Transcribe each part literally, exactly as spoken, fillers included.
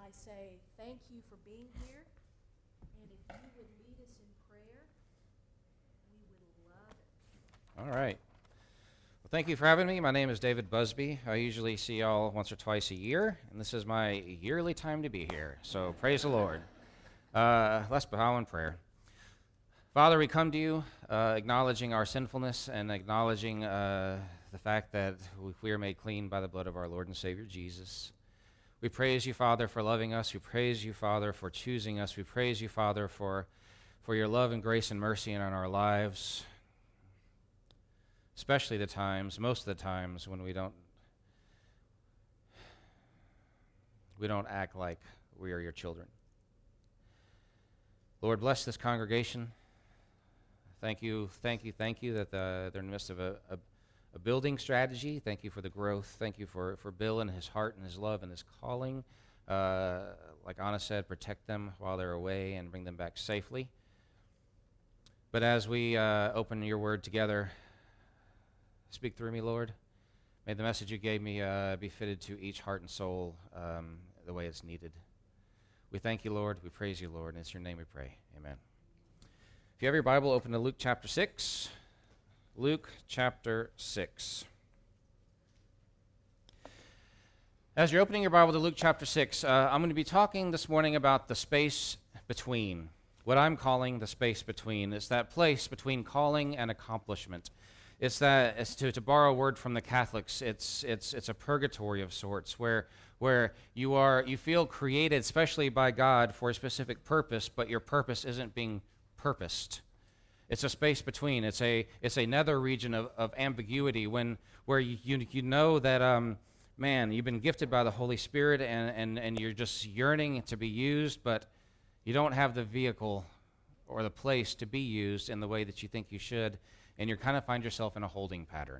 I say thank you for being here, and if you would lead us in prayer, we would love it. All right. Well, thank you for having me. My name is David Busby. I usually see y'all once or twice a year, and this is my yearly time to be here. So praise the Lord. Uh, let's bow in prayer. Father, we come to you uh, acknowledging our sinfulness and acknowledging uh, the fact that we are made clean by the blood of our Lord and Savior Jesus. We praise you, Father, for loving us. We praise you, Father, for choosing us. We praise you, Father, for, for your love and grace and mercy in our lives, especially the times, most of the times, when we don't we don't act like we are your children. Lord, bless this congregation. Thank you, thank you, thank you that the, they're in the midst of a, a, a building strategy. Thank you for the growth. Thank you for, for Bill and his heart and his love and his calling. Uh, like Anna said, protect them while they're away and bring them back safely. But as we uh, open your word together, speak through me, Lord. May the message you gave me uh, be fitted to each heart and soul um, the way it's needed. We thank you, Lord. We praise you, Lord. And it's your name we pray. Amen. If you have your Bible, open to Luke chapter six. Luke chapter six. As you're opening your Bible to Luke chapter six, uh, I'm going to be talking this morning about the space between. What I'm calling the space between. It's that place between calling and accomplishment. It's that, it's to, to borrow a word from the Catholics, it's it's it's a purgatory of sorts, where where you are you feel created, especially by God, for a specific purpose, but your purpose isn't being purposed. It's a space between. It's a it's a nether region of, of ambiguity when where you you, you know that um man, you've been gifted by the Holy Spirit and, and, and you're just yearning to be used, but you don't have the vehicle or the place to be used in the way that you think you should. And you kind of find yourself in a holding pattern.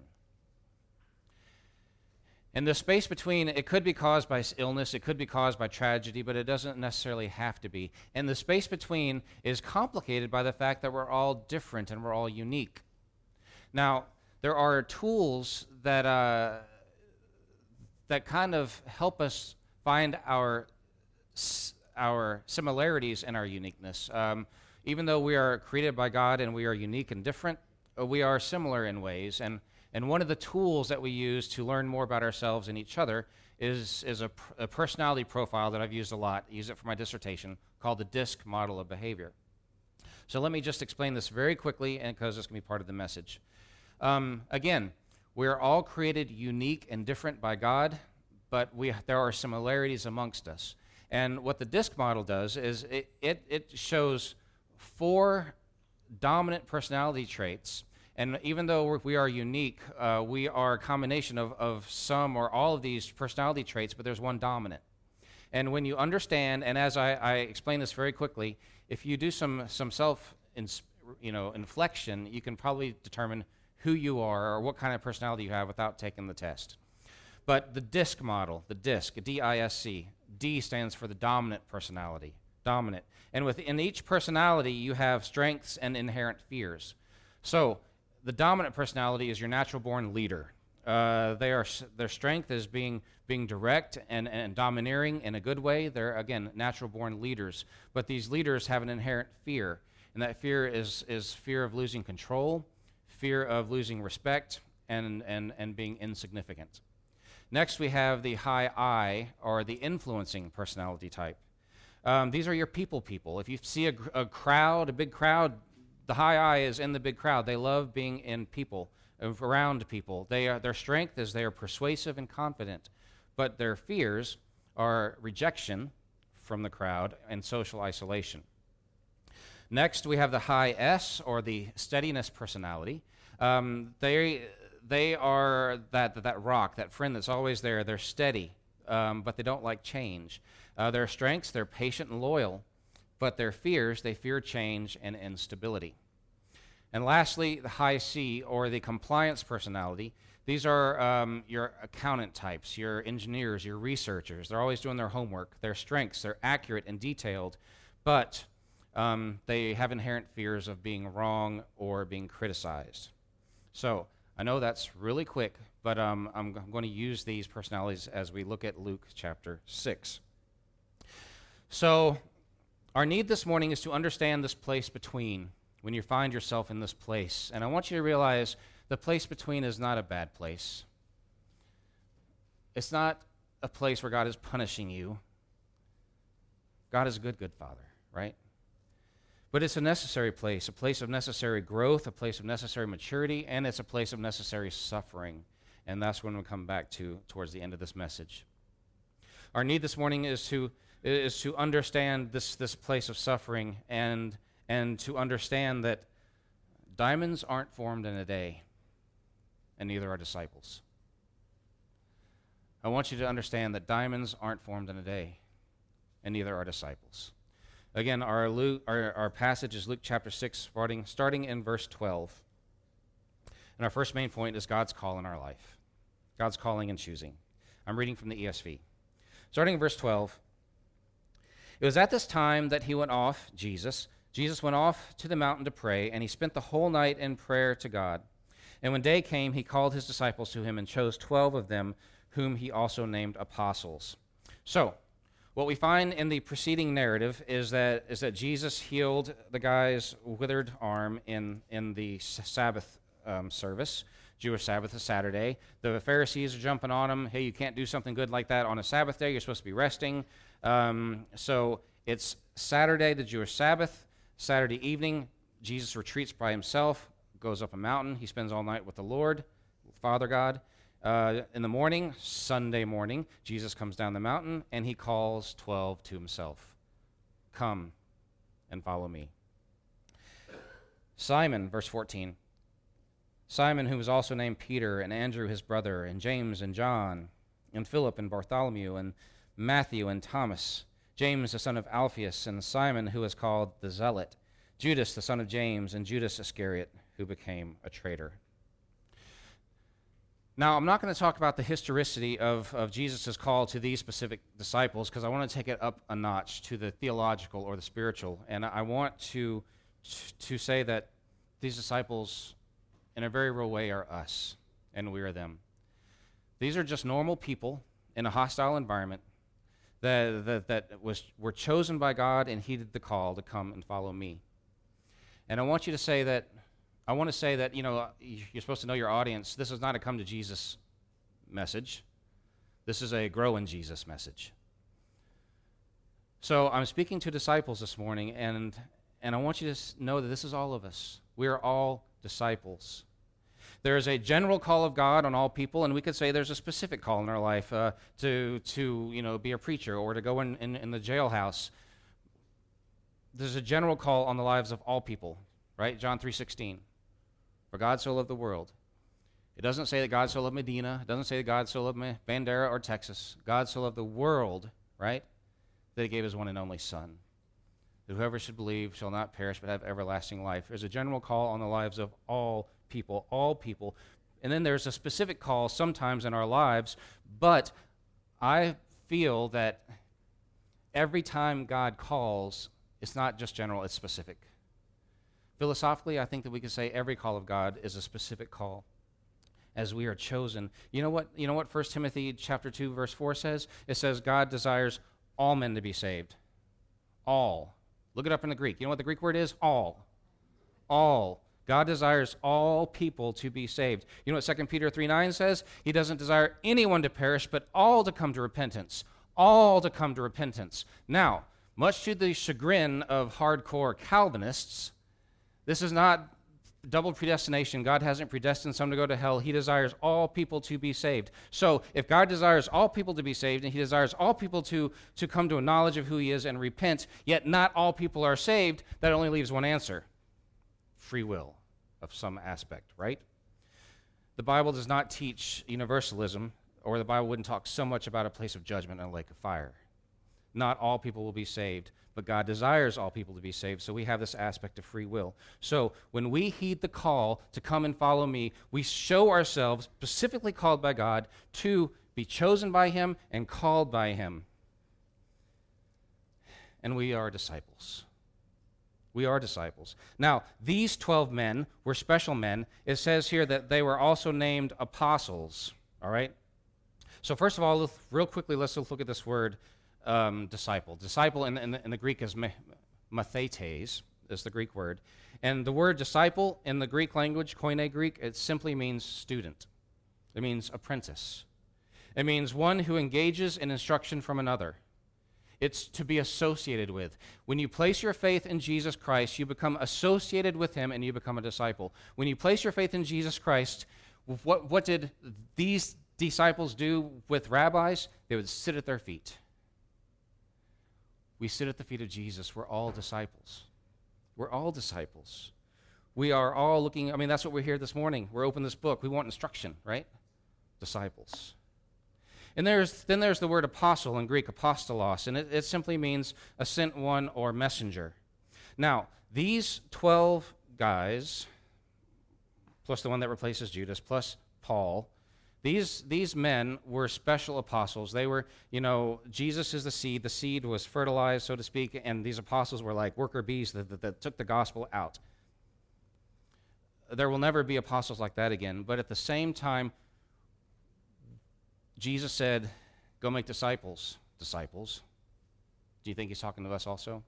And the space between, it could be caused by illness, it could be caused by tragedy, but it doesn't necessarily have to be. And the space between is complicated by the fact that we're all different and we're all unique. Now, there are tools that uh, that kind of help us find our our similarities and our uniqueness. Um, even though we are created by God and we are unique and different, we are similar in ways, and, and one of the tools that we use to learn more about ourselves and each other is, is a, a personality profile that I've used a lot. I use it for my dissertation, called the DISC model of behavior. So let me just explain this very quickly, and because it's going to be part of the message. Um, again, we are all created unique and different by God, but we there are similarities amongst us. And what the DISC model does is it, it, it shows four dominant personality traits, and even though we are unique, uh, we are a combination of, of some or all of these personality traits, but there's one dominant. And when you understand, and as I, I explain this very quickly, if you do some some self ins, you know inflection, you can probably determine who you are or what kind of personality you have without taking the test. But the DISC model, the DISC, D I S C, D stands for the dominant personality. Dominant. And within each personality, you have strengths and inherent fears. So the dominant personality is your natural-born leader. Uh, they are their strength is being being direct and, and domineering in a good way. They're, again, natural-born leaders. But these leaders have an inherent fear, and that fear is is fear of losing control, fear of losing respect, and and and being insignificant. Next, we have the high I, or the influencing personality type. Um, these are your people people. If you see a, a crowd, a big crowd, the high I is in the big crowd. They love being in people, around people. They are, their strength is they are persuasive and confident, but their fears are rejection from the crowd and social isolation. Next, we have the high S, or the steadiness personality. Um, they they are that that rock, that friend that's always there. They're steady, um, but they don't like change. Uh, their strengths, they're patient and loyal, but their fears, they fear change and instability. And lastly, the high C, or the compliance personality. These are um, your accountant types, your engineers, your researchers. They're always doing their homework. Their strengths, they're accurate and detailed, but um, they have inherent fears of being wrong or being criticized. So I know that's really quick, but um, I'm, I'm going to use these personalities as we look at Luke chapter six. So, our need this morning is to understand this place between when you find yourself in this place. And I want you to realize the place between is not a bad place. It's not a place where God is punishing you. God is a good, good Father, right? But it's a necessary place, a place of necessary growth, a place of necessary maturity, and it's a place of necessary suffering. And that's when we'll come back to towards the end of this message. Our need this morning is to is to understand this, this place of suffering and and to understand that diamonds aren't formed in a day, and neither are disciples. I want you to understand that diamonds aren't formed in a day, and neither are disciples. Again, our, Luke, our, our passage is Luke chapter six, starting, starting in verse twelve. And our first main point is God's call in our life. God's calling and choosing. I'm reading from the E S V. Starting in verse twelve. It was at this time that he went off, Jesus. Jesus went off to the mountain to pray, and he spent the whole night in prayer to God. And when day came, he called his disciples to him and chose twelve of them, whom he also named apostles. So, what we find in the preceding narrative is that is that Jesus healed the guy's withered arm in, in the Sabbath um, service. Jewish Sabbath is Saturday. The Pharisees are jumping on him. Hey, you can't do something good like that on a Sabbath day. You're supposed to be resting. Um, so it's Saturday, the Jewish Sabbath. Saturday evening, Jesus retreats by himself, goes up a mountain. He spends all night with the Lord, Father God. Uh, in the morning, Sunday morning, Jesus comes down the mountain, and he calls twelve to himself. Come and follow me. Simon, verse fourteen. Simon, who was also named Peter, and Andrew his brother, and James and John, and Philip and Bartholomew, and Matthew and Thomas, James the son of Alphaeus, and Simon, who is called the Zealot, Judas the son of James, and Judas Iscariot, who became a traitor. Now, I'm not going to talk about the historicity of, of Jesus' call to these specific disciples, because I want to take it up a notch to the theological or the spiritual. And I want to, to say that these disciples, in a very real way, are us, and we are them. These are just normal people in a hostile environment that, that, that was, were chosen by God and heeded the call to come and follow me. And I want you to say that I want to say that, you know, you're supposed to know your audience. This is not a come to Jesus message. This is a grow in Jesus message. So I'm speaking to disciples this morning, and, and I want you to know that this is all of us. We are all disciples. There is a general call of God on all people, and we could say there's a specific call in our life uh, to, to, you know, be a preacher or to go in, in, in the jailhouse. There's a general call on the lives of all people, right? John three sixteen. For God so loved the world. It doesn't say that God so loved Medina. It doesn't say that God so loved Bandera or Texas. God so loved the world, right, that he gave his one and only Son. That whoever should believe shall not perish but have everlasting life. There's a general call on the lives of all people, all people. And then there's a specific call sometimes in our lives, but I feel that every time God calls, it's not just general, it's specific. Philosophically, I think that we could say every call of God is a specific call as we are chosen. You know what, you know what First Timothy chapter two, verse four says? It says God desires all men to be saved. All. Look it up in the Greek. You know what the Greek word is? All. All. God desires all people to be saved. You know what Second Peter three nine says? He doesn't desire anyone to perish, but all to come to repentance. All to come to repentance. Now, much to the chagrin of hardcore Calvinists, this is not double predestination. God hasn't predestined some to go to hell. He desires all people to be saved. So if God desires all people to be saved, and he desires all people to, to come to a knowledge of who he is and repent, yet not all people are saved, that only leaves one answer: free will of some aspect, right? The Bible does not teach universalism, or the Bible wouldn't talk so much about a place of judgment and a lake of fire. Not all people will be saved, but God desires all people to be saved, so we have this aspect of free will. So when we heed the call to come and follow me, we show ourselves specifically called by God to be chosen by him and called by him. And we are disciples. We are disciples. Now, these twelve men were special men. It says here that they were also named apostles, all right? So first of all, real quickly, let's look at this word um, disciple. Disciple in, in, the, in the Greek is me, mathetes, is the Greek word. And the word disciple in the Greek language, Koine Greek, it simply means student. It means apprentice. It means one who engages in instruction from another. It's to be associated with. When you place your faith in Jesus Christ, you become associated with him and you become a disciple. When you place your faith in Jesus Christ, what, what did these disciples do with rabbis? They would sit at their feet. We sit at the feet of Jesus. We're all disciples. We're all disciples. We are all looking, I mean, that's what we're here this morning. We're opening this book. We want instruction, right? Disciples. And there's then there's the word apostle in Greek, apostolos, and it, it simply means a sent one or messenger. Now, these twelve guys, plus the one that replaces Judas, plus Paul, these these men were special apostles. They were, you know, Jesus is the seed. The seed was fertilized, so to speak, and these apostles were like worker bees that, that, that took the gospel out. There will never be apostles like that again, but at the same time, Jesus said, go make disciples. Disciples. Do you think he's talking to us also?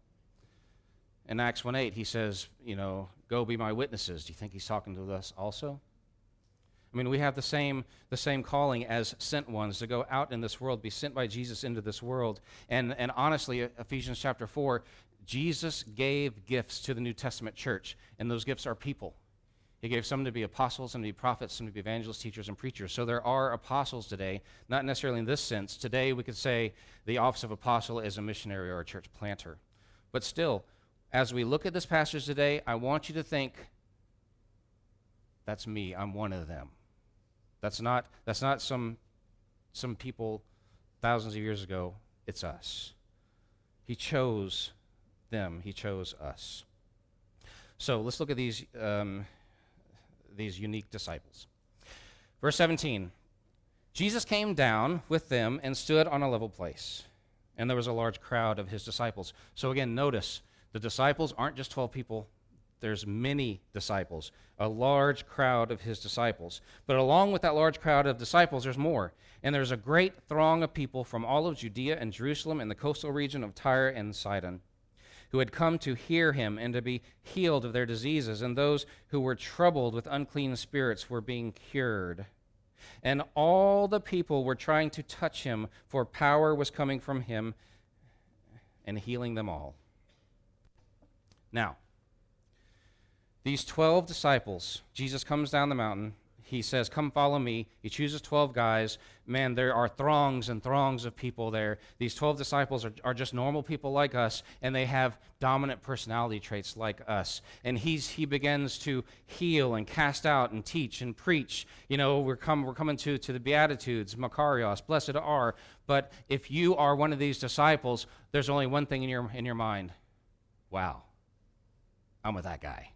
In Acts one eight, he says, you know, go be my witnesses. Do you think he's talking to us also? I mean, we have the same the same calling as sent ones to go out in this world, be sent by Jesus into this world. And, and honestly, Ephesians chapter four, Jesus gave gifts to the New Testament church, and those gifts are people. He gave some to be apostles, some to be prophets, some to be evangelists, teachers, and preachers. So there are apostles today, not necessarily in this sense. Today we could say the office of apostle is a missionary or a church planter. But still, as we look at this passage today, I want you to think, that's me, I'm one of them. That's not, that's not some, some people thousands of years ago, it's us. He chose them, he chose us. So let's look at these um, these unique disciples. Verse seventeen, Jesus came down with them and stood on a level place, and there was a large crowd of his disciples. So again, notice, the disciples aren't just twelve people. There's many disciples, a large crowd of his disciples. But along with that large crowd of disciples, there's more. And there's a great throng of people from all of Judea and Jerusalem and the coastal region of Tyre and Sidon, who had come to hear him and to be healed of their diseases, and those who were troubled with unclean spirits were being cured. And all the people were trying to touch him, for power was coming from him and healing them all. Now, these twelve disciples, Jesus comes down the mountain. He says, come follow me. He chooses twelve guys. Man, there are throngs and throngs of people there. These twelve disciples are, are just normal people like us, and they have dominant personality traits like us. And he's, he begins to heal and cast out and teach and preach. You know, we're, come, we're coming to, to the Beatitudes, Makarios, blessed are. But if you are one of these disciples, there's only one thing in your, in your mind. Wow, I'm with that guy.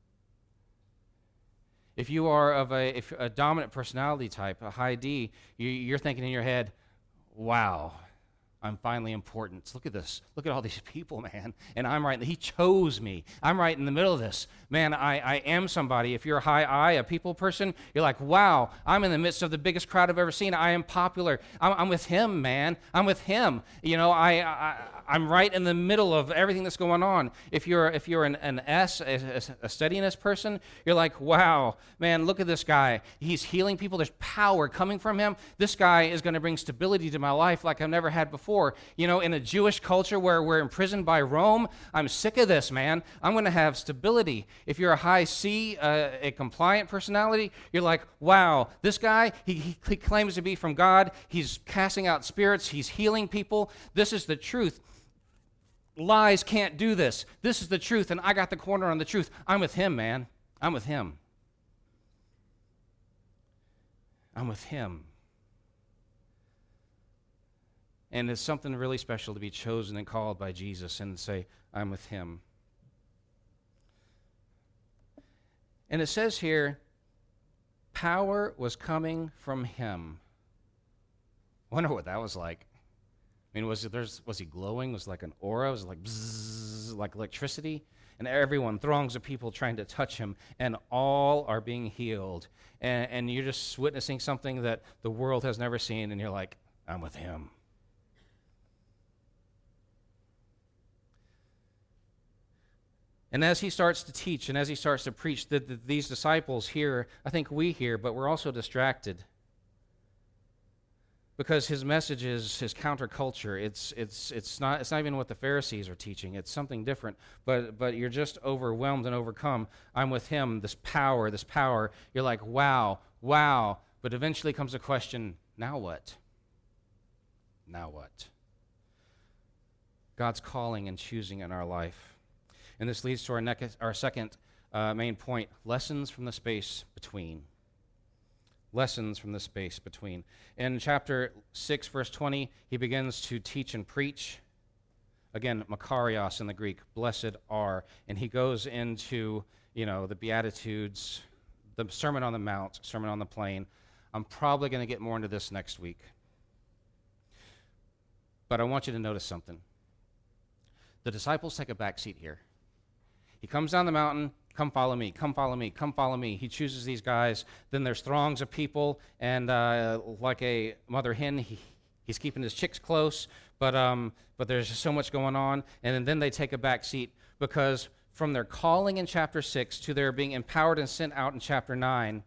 If you are of a, if a dominant personality type, a high D, you, you're thinking in your head, wow, I'm finally important. Look at this. Look at all these people, man. And I'm right. He chose me. I'm right in the middle of this. Man, I, I am somebody. If you're a high I, a people person, you're like, wow, I'm in the midst of the biggest crowd I've ever seen. I am popular. I'm, I'm with him, man. I'm with him. You know, I, I, I'm right in the middle of everything that's going on. If you're if you're an, an S, a, a steadiness person, you're like, wow, man, look at this guy. He's healing people. There's power coming from him. This guy is going to bring stability to my life like I've never had before. You know, in a Jewish culture where we're imprisoned by Rome, I'm sick of this, man. I'm going to have stability. If you're a high C, uh, a compliant personality, you're like, wow, this guy, he, he claims to be from God. He's casting out spirits. He's healing people. This is the truth. Lies can't do this. This is the truth, and I got the corner on the truth. I'm with him, man. I'm with him. I'm with him. And it's something really special to be chosen and called by Jesus and say, I'm with him. And it says here, power was coming from him. I wonder what that was like. I mean, was it, there's, was he glowing? Was it like an aura? Was it like bzzz, like electricity? And everyone, throngs of people trying to touch him, and all are being healed. And, and you're just witnessing something that the world has never seen, and you're like, I'm with him. And as he starts to teach and as he starts to preach, the, the, these disciples hear, I think we hear, but we're also distracted. Because his message is his counterculture. It's it's it's not it's not even what the Pharisees are teaching. It's something different. But but you're just overwhelmed and overcome. I'm with him. This power, this power. You're like, wow, wow. But eventually comes a question. Now what? Now what? God's calling and choosing in our life, and this leads to our neck, our second uh, main point: lessons from the space between. Lessons from the space between. In chapter six, verse twenty, he begins to teach and preach. Again, makarios in the Greek, blessed are. And he goes into, you know, the Beatitudes, the Sermon on the Mount, Sermon on the Plain. I'm probably going to get more into this next week. But I want you to notice something. The disciples take a back seat here. He comes down the mountain. Come follow me, come follow me, come follow me. He chooses these guys. Then there's throngs of people, and uh, like a mother hen, he, he's keeping his chicks close, but um, but there's just so much going on. And then, then they take a back seat because from their calling in chapter six to their being empowered and sent out in chapter nine,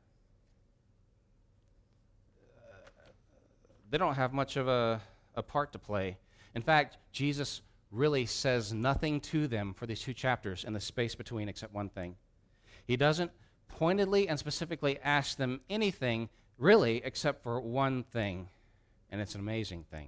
uh, they don't have much of a, a part to play. In fact, Jesus really says nothing to them for these two chapters in the space between except one thing. He doesn't pointedly and specifically ask them anything, really, except for one thing, and it's an amazing thing.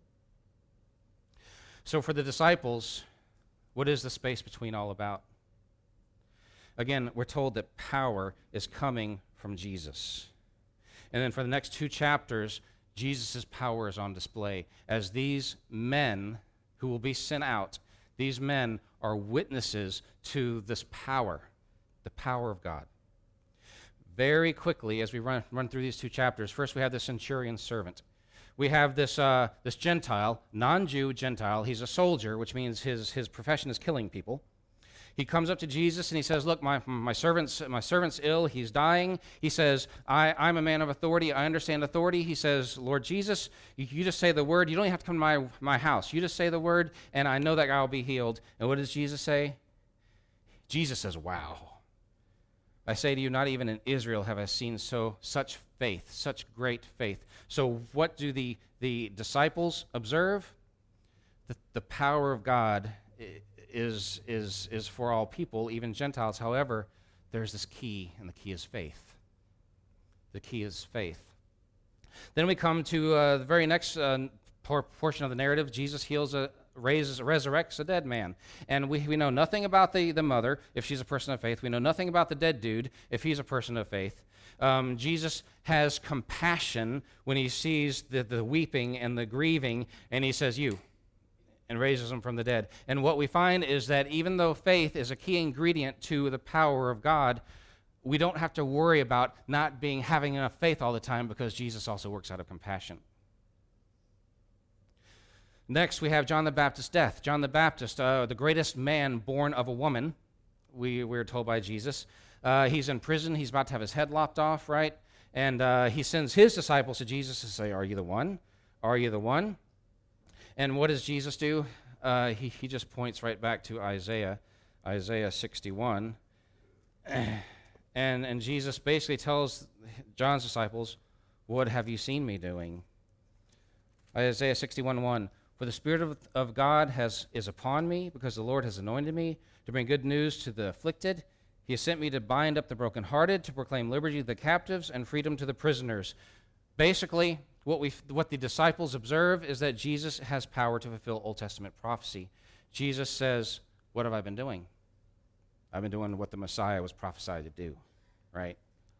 So for the disciples, what is the space between all about? Again, we're told that power is coming from Jesus. And then for the next two chapters, Jesus' power is on display as these men who will be sent out, these men are witnesses to this power, the power of God. Very quickly, as we run, run through these two chapters, first we have the centurion servant. We have this uh, this Gentile, non-Jew Gentile. He's a soldier, which means his, his profession is killing people. He comes up to Jesus and he says, look, my, my, servant's, my servant's ill. He's dying. He says, I, I'm a man of authority. I understand authority. He says, Lord Jesus, you, you just say the word. You don't even have to come to my, my house. You just say the word, and I know that guy will be healed. And what does Jesus say? Jesus says, wow. I say to you, not even in Israel have I seen so such faith, such great faith. So what do the, the disciples observe? The, the power of God is is is for all people, even Gentiles. However, there's this key, and the key is faith. The key is faith. Then we come to uh, the very next uh, por- portion of the narrative. Jesus heals, a, raises, resurrects a dead man. And we, we know nothing about the, the mother, if she's a person of faith. We know nothing about the dead dude, if he's a person of faith. Um, Jesus has compassion when he sees the, the weeping and the grieving, and he says, you, and raises them from the dead. And what we find is that even though faith is a key ingredient to the power of God, we don't have to worry about not being having enough faith all the time, because Jesus also works out of compassion. Next, we have John the Baptist's death. John the Baptist, uh, the greatest man born of a woman, we, we were told by Jesus. Uh, he's in prison. He's about to have his head lopped off, right? And uh, he sends his disciples to Jesus to say, are you the one? Are you the one? And what does Jesus do? Uh, he, he just points right back to Isaiah, Isaiah sixty-one. And, and Jesus basically tells John's disciples, what have you seen me doing? Isaiah sixty-one one, for the Spirit of, of God has is upon me, because the Lord has anointed me to bring good news to the afflicted. He has sent me to bind up the brokenhearted, to proclaim liberty to the captives and freedom to the prisoners. Basically, what we what the disciples observe is that Jesus has power to fulfill Old Testament prophecy. Jesus says, what have I been doing? I've been doing what the Messiah was prophesied to do, right?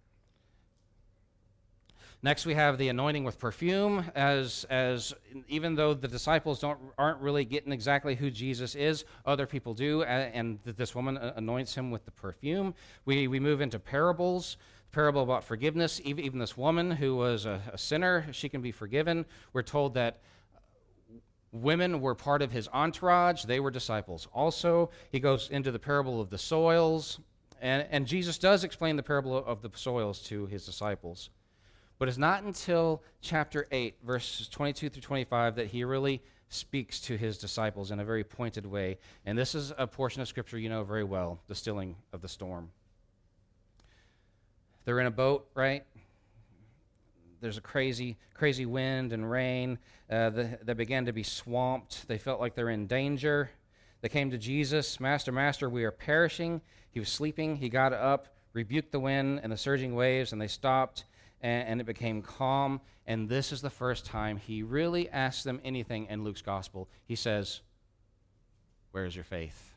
Next, we have the anointing with perfume, as as even though the disciples don't aren't really getting exactly who Jesus is, other people do, and, and this woman anoints him with the perfume. We we move into parables. Parable about forgiveness. Even, even this woman who was a, a sinner, she can be forgiven. We're told that women were part of his entourage. They were disciples also. He goes into the parable of the soils, and, and Jesus does explain the parable of the soils to his disciples. But it's not until chapter eight, verses twenty-two through twenty-five, that he really speaks to his disciples in a very pointed way. And this is a portion of Scripture you know very well, the stilling of the storm. They're in a boat, right? There's a crazy, crazy wind and rain. Uh, the, they began to be swamped. They felt like they're in danger. They came to Jesus. Master, Master, we are perishing. He was sleeping. He got up, rebuked the wind and the surging waves, and they stopped, and, and it became calm. And this is the first time he really asks them anything in Luke's gospel. He says, where is your faith?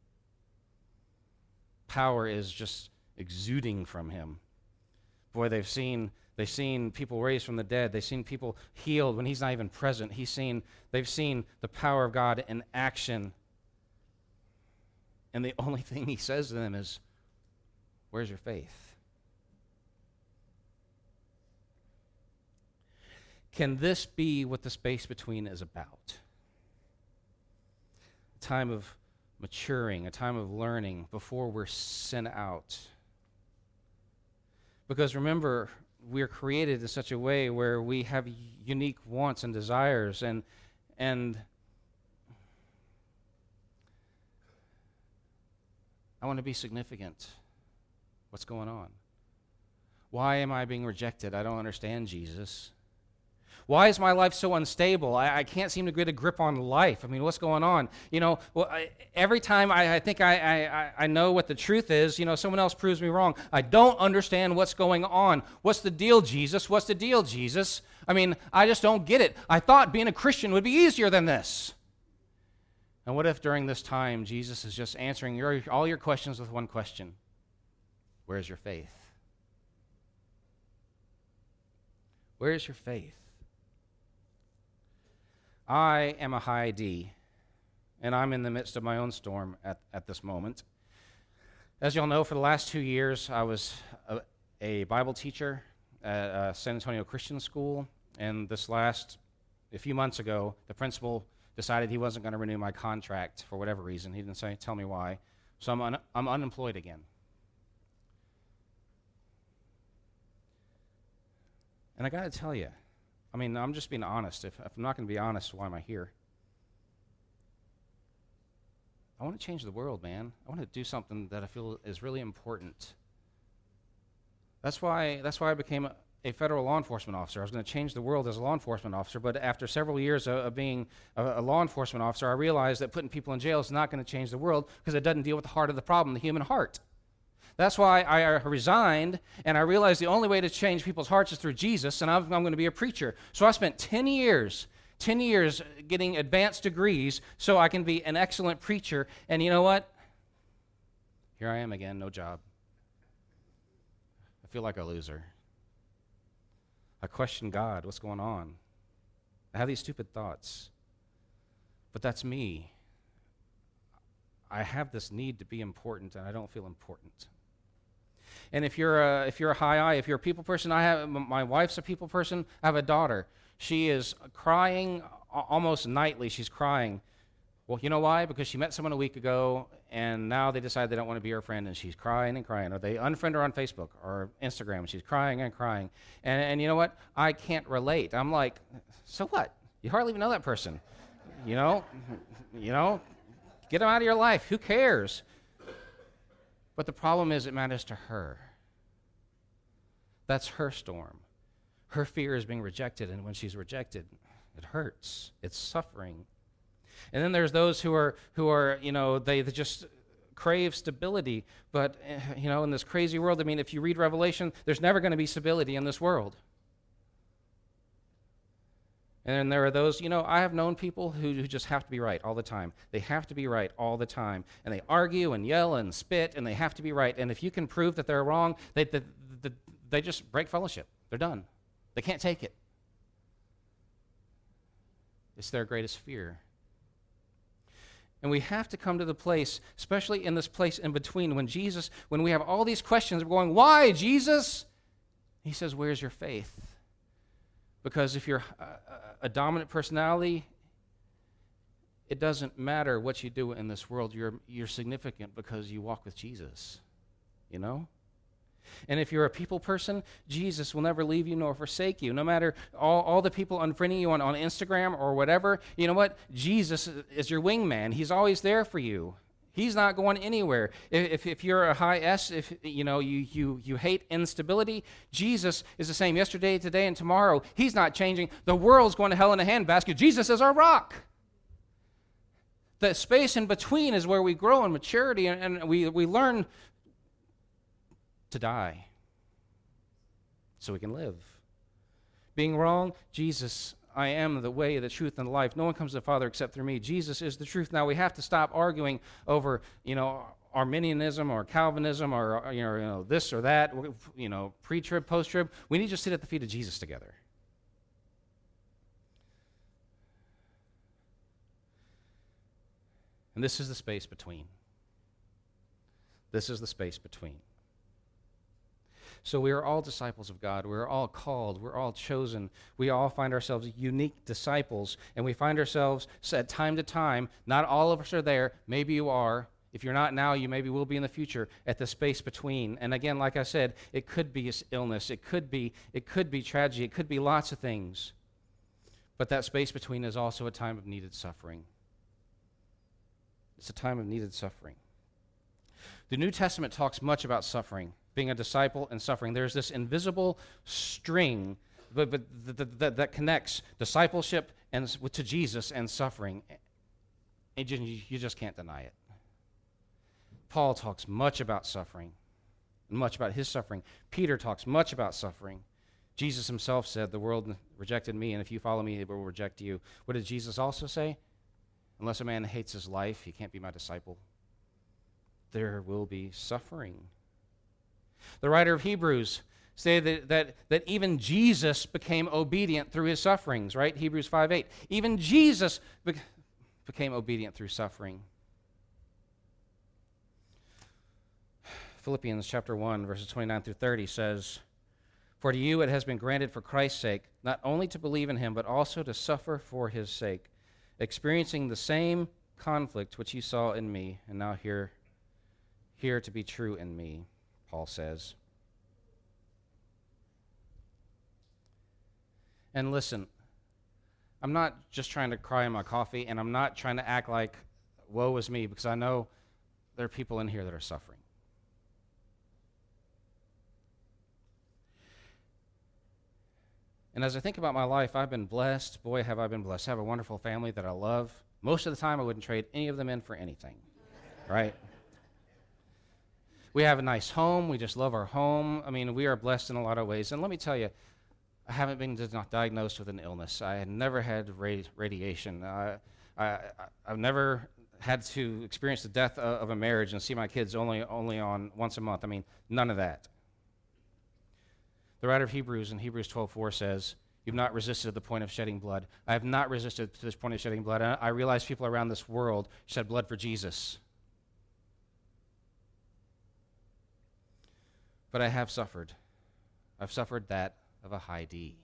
Power is just exuding from him. Boy, they've seen they've seen people raised from the dead. They've seen people healed when he's not even present. He's seen they've seen the power of God in action. And the only thing he says to them is, where's your faith? Can this be what the space between is about? A time of maturing, a time of learning before we're sent out. Because remember, we're created in such a way where we have unique wants and desires, and and I want to be significant. What's going on? Why am I being rejected? I don't understand, Jesus. Why is my life so unstable? I, I can't seem to get a grip on life. I mean, what's going on? You know, well, I, every time I, I think I, I, I know what the truth is, you know, someone else proves me wrong. I don't understand what's going on. What's the deal, Jesus? What's the deal, Jesus? I mean, I just don't get it. I thought being a Christian would be easier than this. And what if during this time, Jesus is just answering your, all your questions with one question? Where's your faith? Where is your faith? I am a high D, and I'm in the midst of my own storm at, at this moment. As y'all know, for the last two years, I was a, a Bible teacher at uh, San Antonio Christian School, and this last, a few months ago, the principal decided he wasn't going to renew my contract for whatever reason. He didn't say, tell me why. So I'm, un, I'm unemployed again. And I got to tell you, I mean, I'm just being honest. If, if I'm not going to be honest, why am I here? I want to change the world, man. I want to do something that I feel is really important. That's why, that's why I became a, a federal law enforcement officer. I was going to change the world as a law enforcement officer, but after several years of, of being a, a law enforcement officer, I realized that putting people in jail is not going to change the world because it doesn't deal with the heart of the problem, the human heart. That's why I resigned, and I realized the only way to change people's hearts is through Jesus, and I'm, I'm going to be a preacher. So I spent ten years, ten years getting advanced degrees so I can be an excellent preacher. And you know what? Here I am again, no job. I feel like a loser. I question God. What's going on? I have these stupid thoughts. But that's me. I have this need to be important, and I don't feel important. And if you're a, if you're a high I, if you're a people person, I have my wife's a people person. I have a daughter. She is crying almost nightly. She's crying. Well, you know why? Because she met someone a week ago, and now they decide they don't want to be her friend, and she's crying and crying. Or they unfriend her on Facebook or Instagram, and she's crying and crying. And, and you know what? I can't relate. I'm like, so what? You hardly even know that person. You know? You know? Get them out of your life. Who cares? But the problem is it matters to her. That's her storm. Her fear is being rejected, and when she's rejected, it hurts. It's suffering. And then there's those who are, who are, you know, they, they just crave stability. But, you know, in this crazy world, I mean, if you read Revelation, there's never going to be stability in this world. And then there are those, you know, I have known people who, who just have to be right all the time. They have to be right all the time. And they argue and yell and spit, and they have to be right. And if you can prove that they're wrong, they, they, they, they just break fellowship. They're done. They can't take it. It's their greatest fear. And we have to come to the place, especially in this place in between, when Jesus, when we have all these questions, we're going, why, Jesus? He says, where's your faith? Because if you're a, a dominant personality, it doesn't matter what you do in this world. You're, you're significant because you walk with Jesus, you know? And if you're a people person, Jesus will never leave you nor forsake you. No matter all, all the people unfriending you on, on Instagram or whatever, you know what? Jesus is your wingman. He's always there for you. He's not going anywhere. If, if you're a high S, if you know you, you, you hate instability, Jesus is the same yesterday, today, and tomorrow. He's not changing. The world's going to hell in a handbasket. Jesus is our rock. The space in between is where we grow in maturity and, and we, we learn to die so we can live. Being wrong, Jesus, I am the way, the truth, and the life. No one comes to the Father except through me. Jesus is the truth. Now we have to stop arguing over, you know, Arminianism or Calvinism or, you know, you know this or that, you know, pre-trib, post-trib. We need to just sit at the feet of Jesus together. And this is the space between. This is the space between. So we are all disciples of God. We are all called. We're all chosen. We all find ourselves unique disciples, and we find ourselves at time to time, not all of us are there. Maybe you are. If you're not now, you maybe will be in the future at the space between. And again, like I said, it could be illness. It could be, it could be tragedy. It could be lots of things. But that space between is also a time of needed suffering. It's a time of needed suffering. The New Testament talks much about suffering, being a disciple and suffering. There's this invisible string but, but that, that, that connects discipleship and to Jesus and suffering. And you, you just can't deny it. Paul talks much about suffering, much about his suffering. Peter talks much about suffering. Jesus himself said, the world rejected me, and if you follow me, it will reject you. What did Jesus also say? Unless a man hates his life, he can't be my disciple. There will be suffering. The writer of Hebrews said that, that, that even Jesus became obedient through his sufferings, right? Hebrews five eight. Even Jesus be- became obedient through suffering. Philippians chapter one, verses twenty-nine through thirty says, "For to you it has been granted for Christ's sake, not only to believe in him, but also to suffer for his sake, experiencing the same conflict which you saw in me, and now hear, hear to be true in me," Paul says. And listen, I'm not just trying to cry in my coffee, and I'm not trying to act like woe is me, because I know there are people in here that are suffering. And as I think about my life, I've been blessed. Boy, have I been blessed. I have a wonderful family that I love. Most of the time, I wouldn't trade any of them in for anything, right? We have a nice home. We just love our home. I mean, we are blessed in a lot of ways. And let me tell you, I haven't been diagnosed with an illness. I had never had radi- radiation. Uh, I, I, I've never had to experience the death of, of a marriage and see my kids only, only on once a month. I mean, none of that. The writer of Hebrews in Hebrews twelve four says, "You've not resisted to the point of shedding blood." I have not resisted to this point of shedding blood. And I realize people around this world shed blood for Jesus. But I have suffered. I've suffered that of a high D.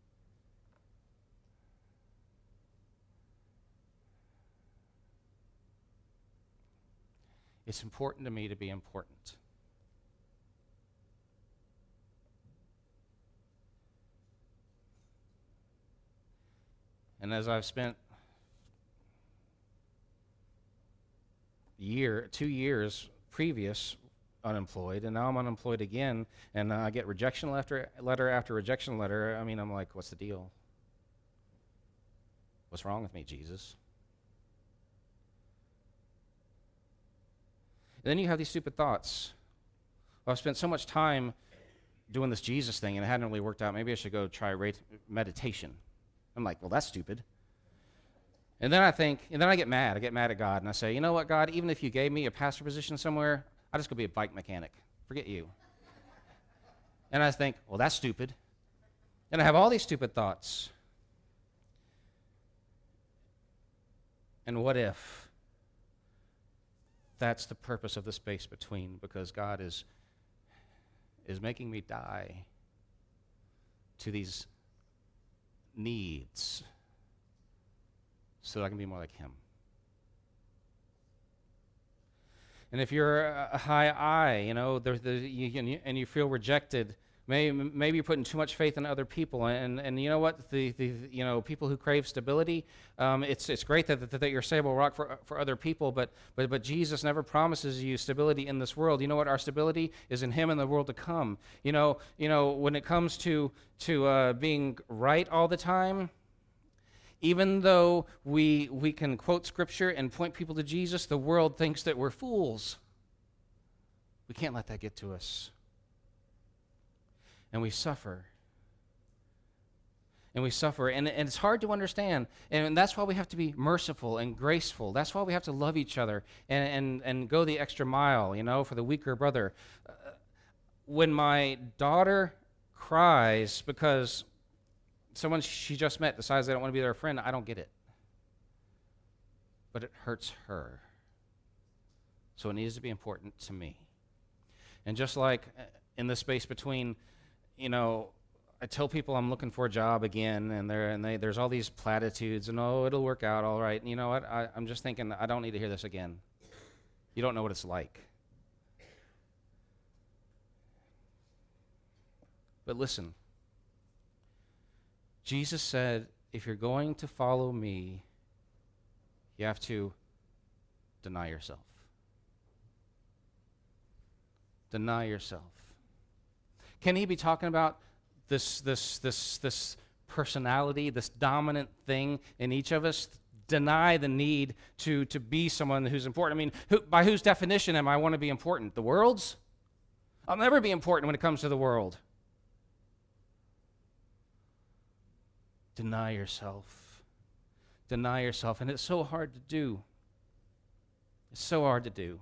It's important to me to be important. And as I've spent year, two years previous unemployed, and now I'm unemployed again, and uh, I get rejection letter, letter after rejection letter, I mean, I'm like, what's the deal? What's wrong with me, Jesus? And then you have these stupid thoughts. Well, I've spent so much time doing this Jesus thing, and it hadn't really worked out. Maybe I should go try rate meditation. I'm like, well, that's stupid. And then I think, and then I get mad. I get mad at God, and I say, you know what, God, even if you gave me a pastor position somewhere, I'll just go be a bike mechanic. Forget you. And I think, well, that's stupid. And I have all these stupid thoughts. And what if that's the purpose of the space between? Because God is, is making me die to these needs so that I can be more like him. and if you're a, a high I, you know, the, the, you, and, you, and you feel rejected, maybe, maybe you're putting too much faith in other people. And, and you know what? The, the you know people who crave stability, um, it's it's great that, that, that you're a stable rock for for other people, but but but Jesus never promises you stability in this world. You know what? Our stability is in Him and the world to come. You know you know when it comes to to uh, being right all the time. Even though we we can quote Scripture and point people to Jesus, the world thinks that we're fools. We can't let that get to us. And we suffer. And we suffer. And, and it's hard to understand. And that's why we have to be merciful and graceful. That's why we have to love each other and, and, and go the extra mile, you know, for the weaker brother. Uh, when my daughter cries because someone she just met decides they don't want to be their friend, I don't get it. But it hurts her. So it needs to be important to me. And just like in the space between, you know, I tell people I'm looking for a job again, and there and they, there's all these platitudes, and oh, it'll work out all right. And you know what? I, I'm just thinking I don't need to hear this again. You don't know what it's like. But listen. Jesus said, if you're going to follow me, you have to deny yourself. Deny yourself. Can he be talking about this, this, this, this personality, this dominant thing in each of us? Deny the need to, to be someone who's important. I mean, who, by whose definition am I want to be important? The world's? I'll never be important when it comes to the world. Deny yourself. Deny yourself. And it's so hard to do. It's so hard to do.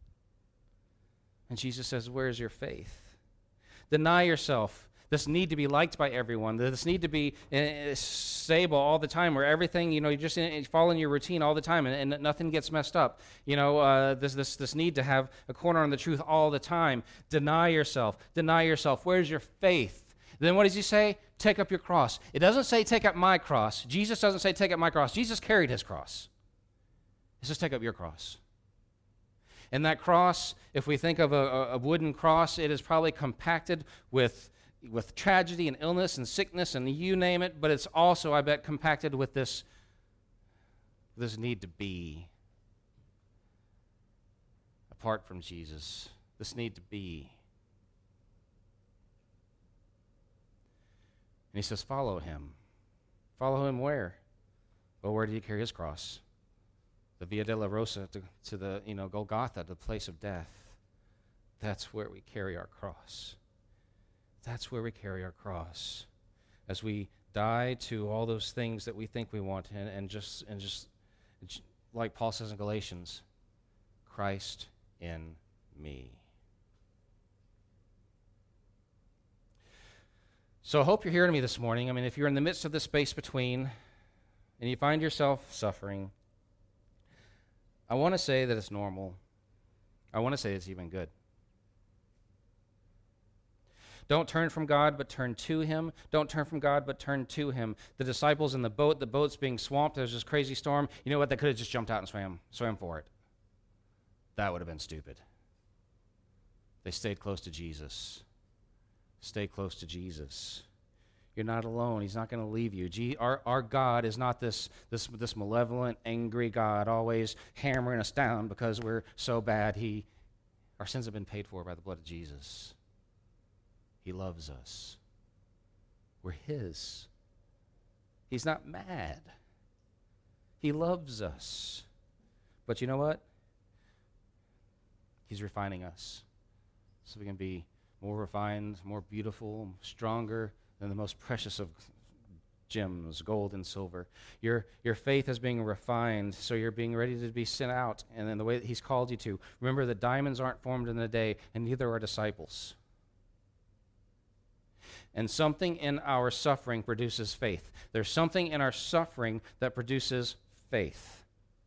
And Jesus says, where's your faith? Deny yourself. This need to be liked by everyone. This need to be uh, stable all the time, where everything, you know, you just uh, fall in your routine all the time and, and nothing gets messed up. You know, uh, this, this, this need to have a corner on the truth all the time. Deny yourself. Deny yourself. Where's your faith? Then what does he say? Take up your cross. It doesn't say take up my cross. Jesus doesn't say take up my cross. Jesus carried his cross. It says take up your cross. And that cross, if we think of a, a wooden cross, it is probably compacted with, with tragedy and illness and sickness and you name it, but it's also, I bet, compacted with this, this need to be apart from Jesus. This need to be. And he says, follow him. Follow him where? Well, where did he carry his cross? The Via Dolorosa to, to the, you know, Golgotha, the place of death. That's where we carry our cross. That's where we carry our cross. As we die to all those things that we think we want, and, and just, and just, like Paul says in Galatians, Christ in me. So I hope you're hearing me this morning. I mean, if you're in the midst of this space between and you find yourself suffering, I want to say that it's normal. I want to say it's even good. Don't turn from God, but turn to him. Don't turn from God, but turn to him. The disciples in the boat, the boat's being swamped. There's this crazy storm. You know what? They could have just jumped out and swam, swam for it. That would have been stupid. They stayed close to Jesus. Stay close to Jesus. You're not alone. He's not going to leave you. G- our, our God is not this, this, this malevolent, angry God always hammering us down because we're so bad. He, our sins have been paid for by the blood of Jesus. He loves us. We're his. He's not mad. He loves us. But you know what? He's refining us so we can be more refined, more beautiful, stronger than the most precious of gems, gold and silver. Your, your faith is being refined, so you're being ready to be sent out, and in the way that he's called you to. Remember that diamonds aren't formed in a day, and neither are disciples. And something in our suffering produces faith. There's something in our suffering that produces faith.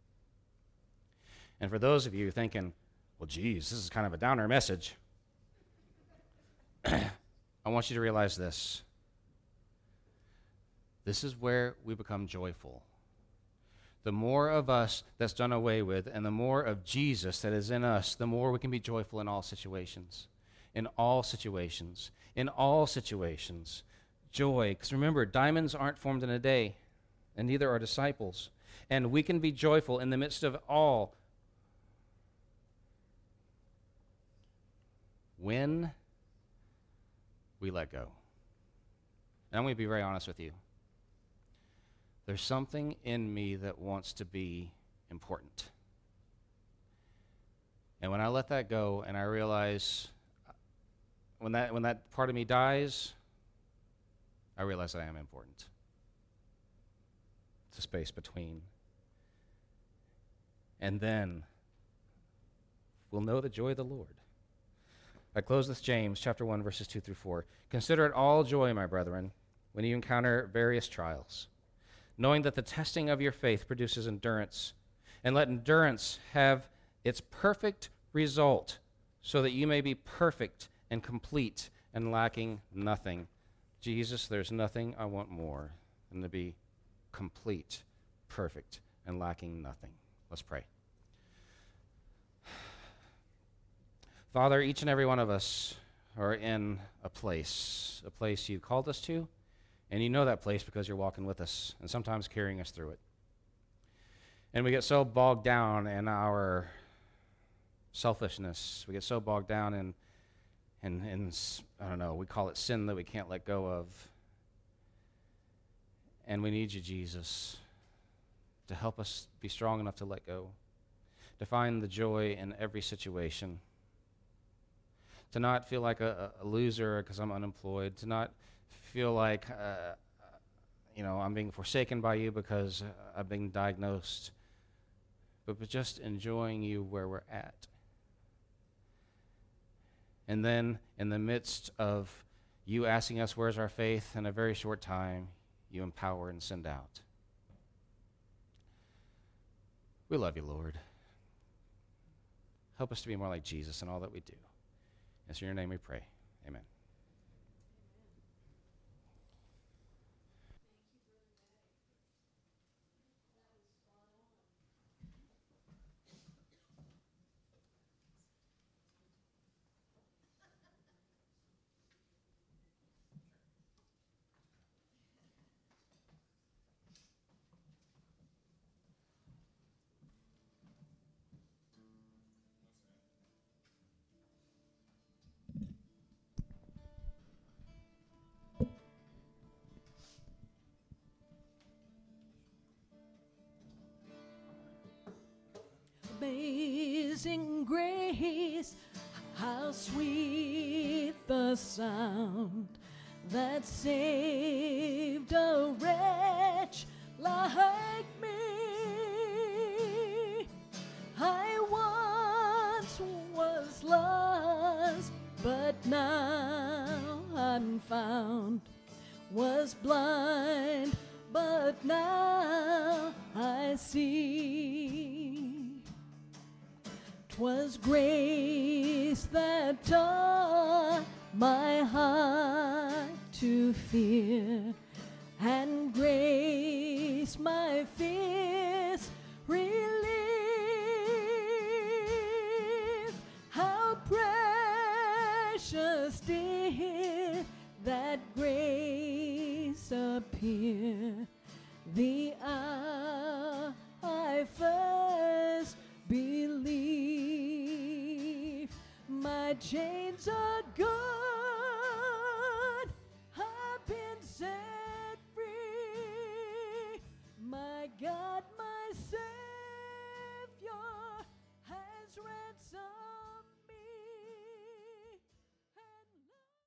And for those of you thinking, well, geez, this is kind of a downer message, I want you to realize this. This is where we become joyful. The more of us that's done away with, and the more of Jesus that is in us, the more we can be joyful in all situations. In all situations. In all situations. Joy. Because remember, diamonds aren't formed in a day, and neither are disciples. And we can be joyful in the midst of all. When we let go. And I'm going to be very honest with you. There's something in me that wants to be important. And when I let that go and I realize, when that, when that part of me dies, I realize that I am important. It's a space between. And then we'll know the joy of the Lord. I close with James chapter one, verses two through four. Consider it all joy, my brethren, when you encounter various trials, knowing that the testing of your faith produces endurance, and let endurance have its perfect result, so that you may be perfect and complete and lacking nothing. Jesus, there's nothing I want more than to be complete, perfect, and lacking nothing. Let's pray. Father, each and every one of us are in a place, a place you called us to, and you know that place because you're walking with us and sometimes carrying us through it. And we get so bogged down in our selfishness. We get so bogged down in, in, in, I don't know, we call it sin that we can't let go of. And we need you, Jesus, to help us be strong enough to let go, to find the joy in every situation, to not feel like a, a loser because I'm unemployed, to not feel like, uh, you know, I'm being forsaken by you because I've been diagnosed, but, but just enjoying you where we're at. And then in the midst of you asking us, where's our faith, in a very short time, you empower and send out. We love you, Lord. Help us to be more like Jesus in all that we do. It's in your name we pray. Amen. Amazing grace, how sweet the sound that saved a wretch like me. I once was lost, but now I'm found, was blind, but now I see. 'Twas grace that taught my heart to fear, and grace my fears relieved. How precious did that grace appear, the hour I first believe. My chains are gone, I've been set free. My God, my Savior has ransomed